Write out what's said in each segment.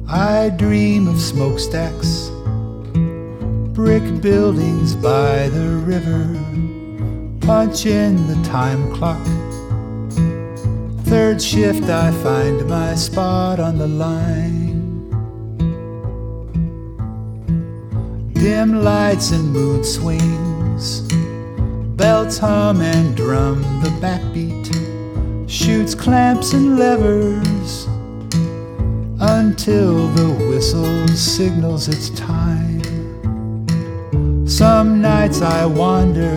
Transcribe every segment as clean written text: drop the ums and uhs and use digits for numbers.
I dream of smokestacks, brick buildings by the river. Punch in the time clock. Third shift I find my spot on the line. Dim lights and mood swings, belts hum and drum the backbeat, shoots clamps and levers until the whistle signals it's time. Some nights I wander,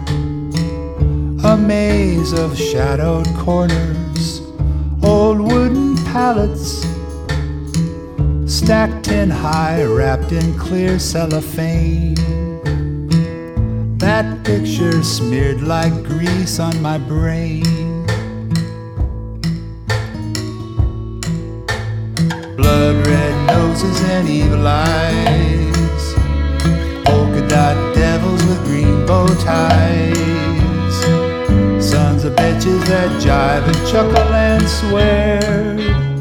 a maze of shadowed corners, old wooden pallets stacked 10 high, wrapped in clear cellophane. That picture smeared like grease on my brain. Blood red noses and evil eyes, polka dot devils with green bow ties, sons of bitches that jive and chuckle and swear,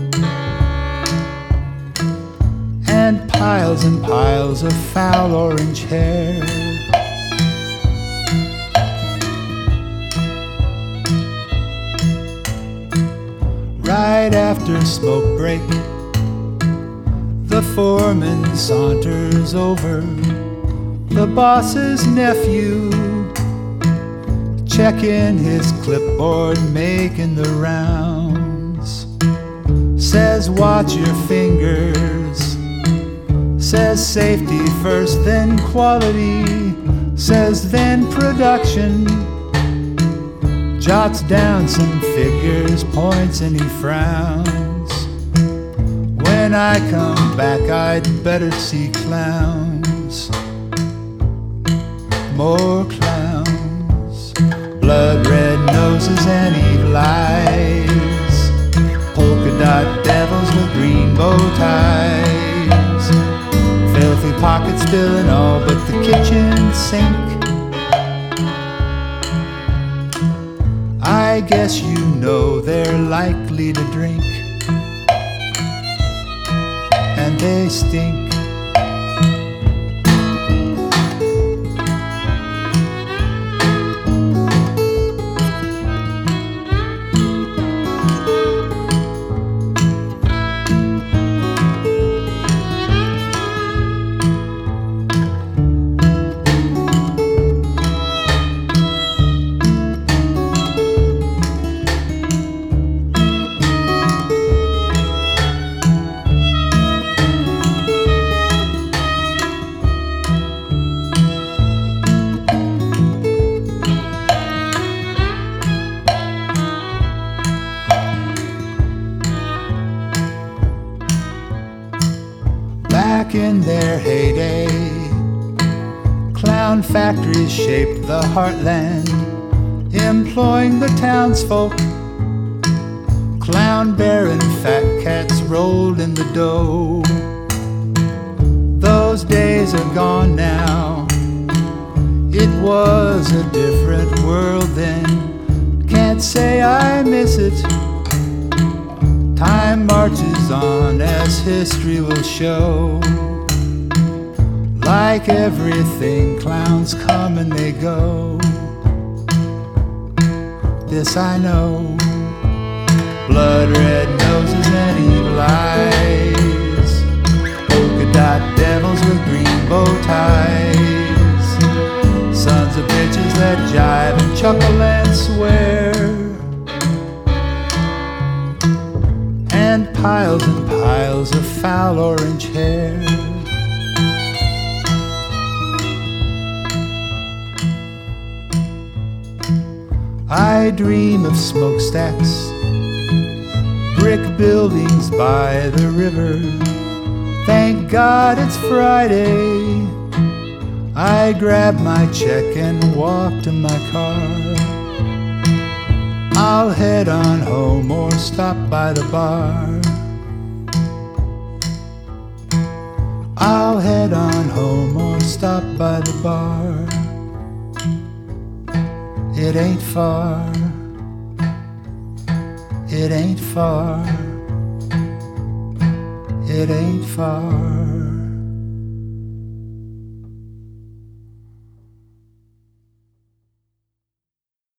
and piles of foul orange hair. Right after smoke break, the foreman saunters over, the boss's nephew, checking his clipboard, making the rounds. Says watch your fingers, says safety first, then quality, says then production. Jots down some figures, points, and he frowns. When I come back I'd better see clowns, more clowns. Blood red noses and evil eyes, polka dot devils with green bow ties, filthy pockets spilling all but the kitchen sink. I guess you know they're likely to drink, and they stink. Back in their heyday, clown factories shaped the heartland, employing the townsfolk. Clown baron fat cats rolled in the dough. Those days are gone now, it was a different world then. Can't say I miss it. Time marches on as history will show. Like everything, clowns come and they go. This I know. Blood red noses and evil eyes, polka dot devils with green bow ties, sons of bitches that jive and chuckle and swear, and piles of foul orange hair. I dream of smokestacks, brick buildings by the river. Thank God it's Friday. I grab my check and walk to my car. I'll head on home or stop by the bar. I'll head on home or stop by the bar. It ain't far. It ain't far. it ain't far.